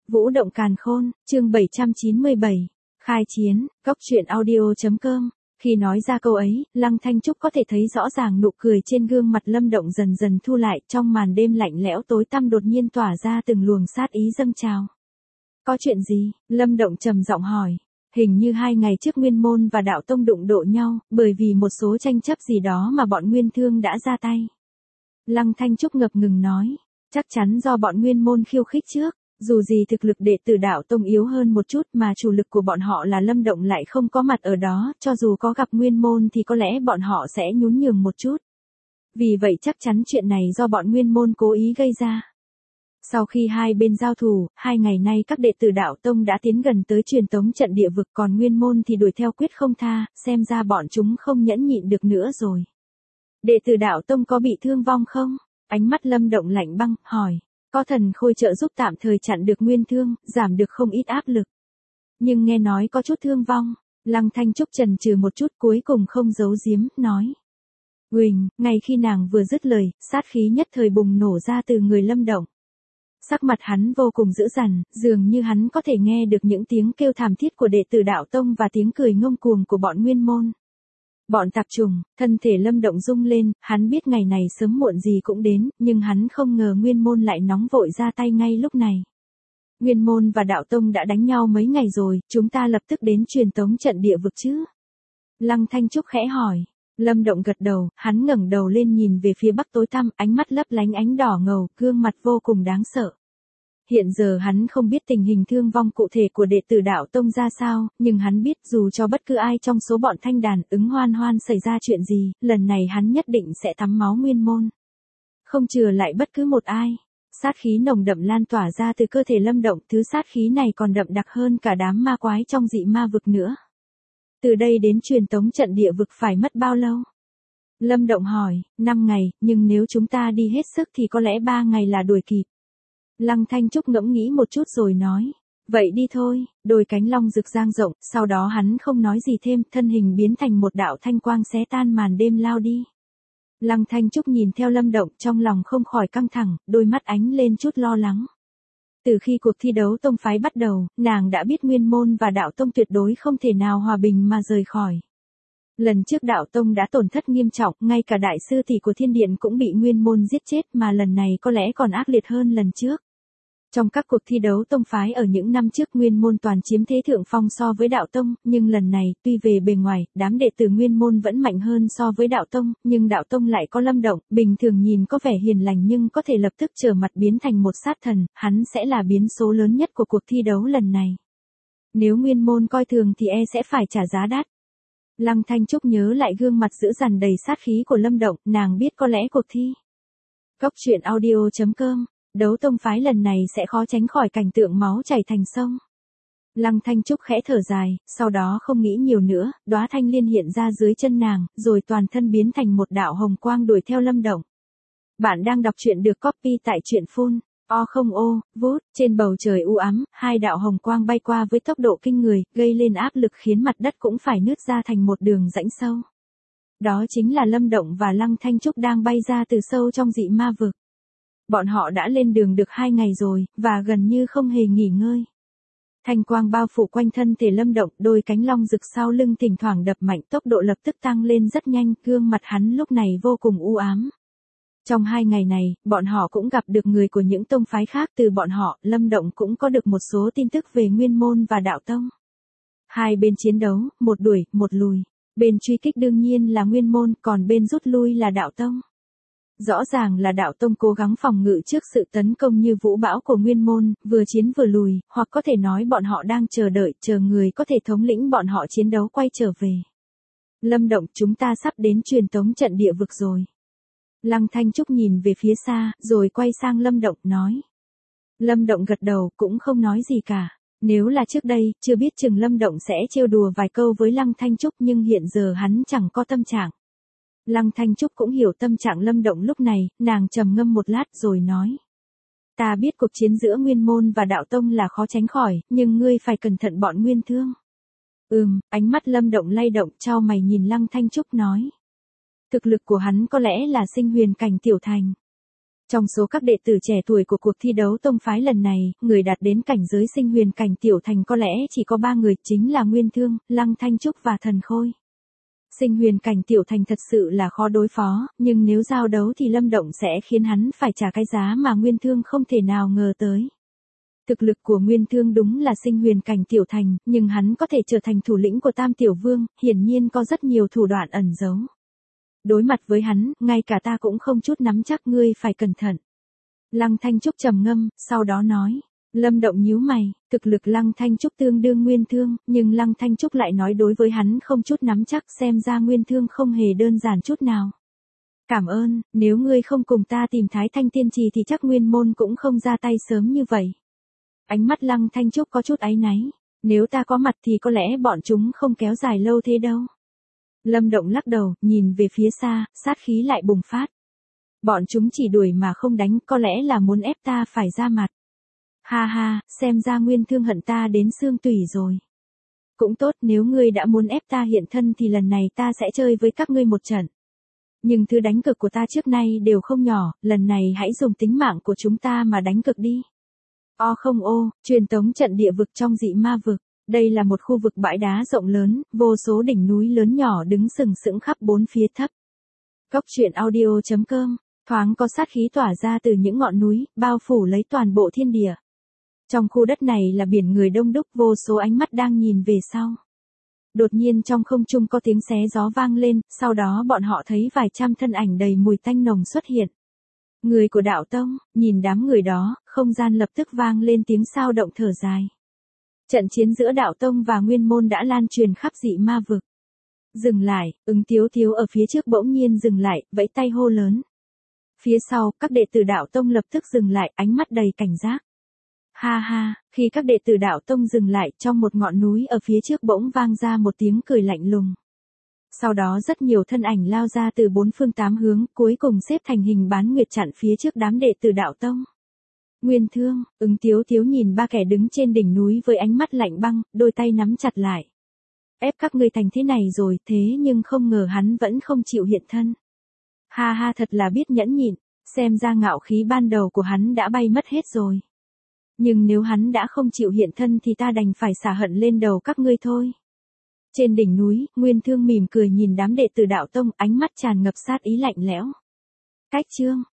Vũ động càn khôn, chương 797. Khai chiến, Cốc truyện audio.com. Khi nói ra câu ấy, Lăng Thanh Trúc có thể thấy rõ ràng nụ cười trên gương mặt Lâm Động dần dần thu lại, trong màn đêm lạnh lẽo tối tăm đột nhiên tỏa ra từng luồng sát ý dâng trào. Có chuyện gì? Lâm Động trầm giọng hỏi. Hình như 2 ngày trước Nguyên Môn và Đạo Tông đụng độ nhau, bởi vì một số tranh chấp gì đó mà bọn Nguyên Thương đã ra tay. Lăng Thanh Trúc ngập ngừng nói, chắc chắn do bọn Nguyên Môn khiêu khích trước. Dù gì thực lực đệ tử Đạo Tông yếu hơn một chút mà chủ lực của bọn họ là Lâm Động lại không có mặt ở đó, cho dù có gặp Nguyên Môn thì có lẽ bọn họ sẽ nhún nhường một chút. Vì vậy chắc chắn chuyện này do bọn Nguyên Môn cố ý gây ra. Sau khi hai bên giao thủ, 2 ngày nay các đệ tử Đạo Tông đã tiến gần tới truyền tống trận địa vực, còn Nguyên Môn thì đuổi theo quyết không tha, xem ra bọn chúng không nhẫn nhịn được nữa rồi. Đệ tử Đạo Tông có bị thương vong không? Ánh mắt Lâm Động lạnh băng, hỏi. Có thần khôi trợ giúp tạm thời chặn được Nguyên Thương, giảm được không ít áp lực. Nhưng nghe nói có chút thương vong, Lăng Thanh Trúc chần chừ một chút cuối cùng không giấu giếm, nói. Huỳnh, ngay khi nàng vừa dứt lời, sát khí nhất thời bùng nổ ra từ người Lâm Động. Sắc mặt hắn vô cùng dữ dằn, dường như hắn có thể nghe được những tiếng kêu thảm thiết của đệ tử Đạo Tông và tiếng cười ngông cuồng của bọn Nguyên Môn. Bọn tạp trùng, thân thể Lâm Động rung lên, hắn biết ngày này sớm muộn gì cũng đến, nhưng hắn không ngờ Nguyên Môn lại nóng vội ra tay ngay lúc này. Nguyên Môn và Đạo Tông đã đánh nhau mấy ngày rồi, chúng ta lập tức đến truyền tống trận địa vực chứ? Lăng Thanh Trúc khẽ hỏi. Lâm Động gật đầu, hắn ngẩng đầu lên nhìn về phía bắc tối tăm, ánh mắt lấp lánh ánh đỏ ngầu, gương mặt vô cùng đáng sợ. Hiện giờ hắn không biết tình hình thương vong cụ thể của đệ tử Đạo Tông ra sao, nhưng hắn biết dù cho bất cứ ai trong số bọn Thanh Đàn ứng hoan hoan xảy ra chuyện gì, lần này hắn nhất định sẽ tắm máu Nguyên Môn. Không chừa lại bất cứ một ai. Sát khí nồng đậm lan tỏa ra từ cơ thể Lâm Động, thứ sát khí này còn đậm đặc hơn cả đám ma quái trong dị ma vực nữa. Từ đây đến truyền tống trận địa vực phải mất bao lâu? Lâm Động hỏi. 5 ngày, nhưng nếu chúng ta đi hết sức thì có lẽ 3 ngày là đuổi kịp. Lăng Thanh Trúc ngẫm nghĩ một chút rồi nói. Vậy đi thôi, đôi cánh long rực dang rộng, sau đó hắn không nói gì thêm, thân hình biến thành một đạo thanh quang xé tan màn đêm lao đi. Lăng Thanh Trúc nhìn theo Lâm Động trong lòng không khỏi căng thẳng, đôi mắt ánh lên chút lo lắng. Từ khi cuộc thi đấu tông phái bắt đầu, nàng đã biết Nguyên Môn và Đạo Tông tuyệt đối không thể nào hòa bình mà rời khỏi. Lần trước Đạo Tông đã tổn thất nghiêm trọng, ngay cả đại sư tỷ của Thiên Điện cũng bị Nguyên Môn giết chết, mà lần này có lẽ còn ác liệt hơn lần trước. Trong các cuộc thi đấu tông phái ở những năm trước Nguyên Môn toàn chiếm thế thượng phong so với Đạo Tông, nhưng lần này, tuy về bề ngoài, đám đệ tử Nguyên Môn vẫn mạnh hơn so với Đạo Tông, nhưng Đạo Tông lại có Lâm Động, bình thường nhìn có vẻ hiền lành nhưng có thể lập tức trở mặt biến thành một sát thần, hắn sẽ là biến số lớn nhất của cuộc thi đấu lần này. Nếu Nguyên Môn coi thường thì sẽ phải trả giá đắt. Lăng Thanh Trúc nhớ lại gương mặt dữ dằn đầy sát khí của Lâm Động, nàng biết có lẽ cuộc thi Cốc truyện audio.com đấu tông phái lần này sẽ khó tránh khỏi cảnh tượng máu chảy thành sông. Lăng Thanh Trúc khẽ thở dài, sau đó không nghĩ nhiều nữa, đóa thanh liên hiện ra dưới chân nàng, rồi toàn thân biến thành một đạo hồng quang đuổi theo Lâm Động. Bạn đang đọc truyện được copy tại truyện phun. Vút, trên bầu trời u ám, 2 đạo hồng quang bay qua với tốc độ kinh người, gây lên áp lực khiến mặt đất cũng phải nứt ra thành một đường rãnh sâu. Đó chính là Lâm Động và Lăng Thanh Trúc đang bay ra từ sâu trong dị ma vực. Bọn họ đã lên đường được 2 ngày rồi, và gần như không hề nghỉ ngơi. Thanh quang bao phủ quanh thân thể Lâm Động, đôi cánh long rực sau lưng thỉnh thoảng đập mạnh, tốc độ lập tức tăng lên rất nhanh, gương mặt hắn lúc này vô cùng u ám. Trong 2 ngày này, bọn họ cũng gặp được người của những tông phái khác, từ bọn họ, Lâm Động cũng có được một số tin tức về Nguyên Môn và Đạo Tông. Hai bên chiến đấu, một đuổi, một lùi. Bên truy kích đương nhiên là Nguyên Môn, còn bên rút lui là Đạo Tông. Rõ ràng là Đạo Tông cố gắng phòng ngự trước sự tấn công như vũ bão của Nguyên Môn, vừa chiến vừa lùi, hoặc có thể nói bọn họ đang chờ đợi, chờ người có thể thống lĩnh bọn họ chiến đấu quay trở về. Lâm Động, chúng ta sắp đến truyền tống trận địa vực rồi. Lăng Thanh Trúc nhìn về phía xa, rồi quay sang Lâm Động, nói. Lâm Động gật đầu, cũng không nói gì cả. Nếu là trước đây, chưa biết chừng Lâm Động sẽ trêu đùa vài câu với Lăng Thanh Trúc, nhưng hiện giờ hắn chẳng có tâm trạng. Lăng Thanh Trúc cũng hiểu tâm trạng Lâm Động lúc này, nàng trầm ngâm một lát rồi nói. Ta biết cuộc chiến giữa Nguyên Môn và Đạo Tông là khó tránh khỏi, nhưng ngươi phải cẩn thận bọn Nguyên Thương. Ánh mắt Lâm Động lay động, chau mày nhìn Lăng Thanh Trúc nói. Thực lực của hắn có lẽ là sinh huyền cảnh tiểu thành. Trong số các đệ tử trẻ tuổi của cuộc thi đấu tông phái lần này, người đạt đến cảnh giới sinh huyền cảnh tiểu thành có lẽ chỉ có 3 người, chính là Nguyên Thương, Lăng Thanh Trúc và Thần Khôi. Sinh huyền cảnh tiểu thành thật sự là khó đối phó, nhưng nếu giao đấu thì Lâm Động sẽ khiến hắn phải trả cái giá mà Nguyên Thương không thể nào ngờ tới. Thực lực của Nguyên Thương đúng là sinh huyền cảnh tiểu thành, nhưng hắn có thể trở thành thủ lĩnh của Tam Tiểu Vương, hiển nhiên có rất nhiều thủ đoạn ẩn giấu. Đối mặt với hắn, ngay cả ta cũng không chút nắm chắc, ngươi phải cẩn thận. Lăng Thanh Trúc trầm ngâm, sau đó nói. Lâm Động nhíu mày, thực lực Lăng Thanh Trúc tương đương Nguyên Thương, nhưng Lăng Thanh Trúc lại nói đối với hắn không chút nắm chắc, xem ra Nguyên Thương không hề đơn giản chút nào. Cảm ơn, nếu ngươi không cùng ta tìm Thái Thanh Tiên Trì thì chắc Nguyên môn cũng không ra tay sớm như vậy. Ánh mắt Lăng Thanh Trúc có chút áy náy, nếu ta có mặt thì có lẽ bọn chúng không kéo dài lâu thế đâu. Lâm Động lắc đầu, nhìn về phía xa, sát khí lại bùng phát. Bọn chúng chỉ đuổi mà không đánh, có lẽ là muốn ép ta phải ra mặt. Ha ha, xem ra Nguyên Thương hận ta đến xương tủy rồi. Cũng tốt, nếu ngươi đã muốn ép ta hiện thân thì lần này ta sẽ chơi với các ngươi một trận. Nhưng thứ đánh cược của ta trước nay đều không nhỏ, lần này hãy dùng tính mạng của chúng ta mà đánh cược đi. Không ô, truyền tống trận địa vực trong dị ma vực. Đây là một khu vực bãi đá rộng lớn, vô số đỉnh núi lớn nhỏ đứng sừng sững khắp bốn phía thấp. Cốc truyện audio.com, thoáng có sát khí tỏa ra từ những ngọn núi, bao phủ lấy toàn bộ thiên địa. Trong khu đất này là biển người đông đúc, vô số ánh mắt đang nhìn về sau. Đột nhiên trong không trung có tiếng xé gió vang lên, sau đó bọn họ thấy vài trăm thân ảnh đầy mùi tanh nồng xuất hiện. Người của đạo tông, nhìn đám người đó, không gian lập tức vang lên tiếng sao động thở dài. Trận chiến giữa đạo tông và nguyên môn đã lan truyền khắp dị ma vực. Dừng lại, Ứng Tiếu Tiếu ở phía trước bỗng nhiên dừng lại, vẫy tay hô lớn. Phía sau, các đệ tử đạo tông lập tức dừng lại, ánh mắt đầy cảnh giác. Ha ha, khi các đệ tử đạo tông dừng lại, trong một ngọn núi ở phía trước bỗng vang ra một tiếng cười lạnh lùng. Sau đó rất nhiều thân ảnh lao ra từ bốn phương tám hướng, cuối cùng xếp thành hình bán nguyệt chặn phía trước đám đệ tử đạo tông. Nguyên Thương, Ứng Tiếu Tiếu nhìn ba kẻ đứng trên đỉnh núi với ánh mắt lạnh băng, đôi tay nắm chặt lại. Ép các ngươi thành thế này rồi, thế nhưng không ngờ hắn vẫn không chịu hiện thân. Ha ha, thật là biết nhẫn nhịn, xem ra ngạo khí ban đầu của hắn đã bay mất hết rồi. Nhưng nếu hắn đã không chịu hiện thân thì ta đành phải xả hận lên đầu các ngươi thôi. Trên đỉnh núi, Nguyên Thương mỉm cười nhìn đám đệ tử đạo tông, ánh mắt tràn ngập sát ý lạnh lẽo. Cách chương